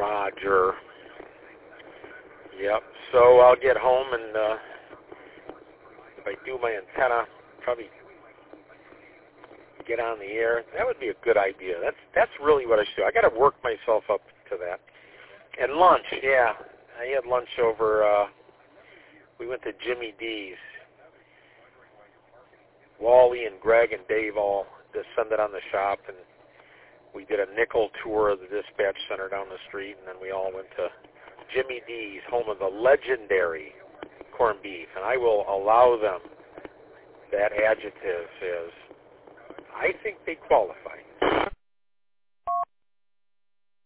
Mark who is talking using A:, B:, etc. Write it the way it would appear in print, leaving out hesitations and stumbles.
A: Roger. Yep. So I'll get home and if I do my antenna, probably get on the air. That would be a good idea. That's really what I should do. I got to work myself up to that. And lunch, yeah. I had lunch over. We went to Jimmy D's. Wally and Greg and Dave all descended on the shop, and we did a nickel tour of the dispatch center down the street, and then we all went to Jimmy D's, home of the legendary corned beef. And I will allow them that adjective, as I think they qualify.